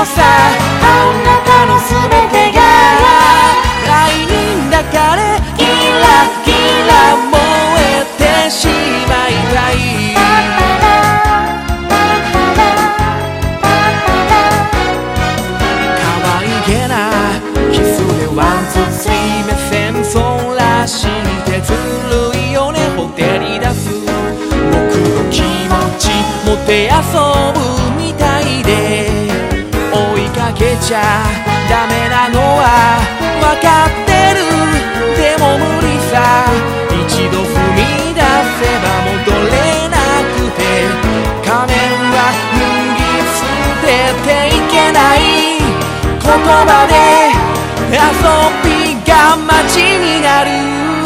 のさあなたのすべてが愛に抱かれキラキラ燃えてしまいたい可愛げなキスでワンツースリー目線そらしてずるいよねほてり出す僕の気持ちもてあそぶみたいで追いかけちゃダメなのはわかってるでも無理さ一度踏み出せば戻れなくて仮面は脱ぎ捨てていけない言葉で遊びが待ちになる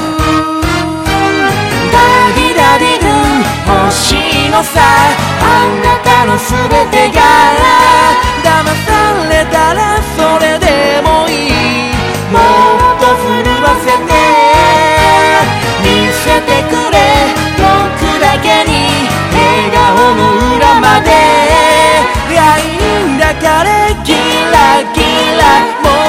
ダディダディドゥ欲しいのさあなたのすべてが騙されたらそれでもいいもっと震わせて見せてくれ僕だけに笑顔の裏まで愛に抱かれキラキラ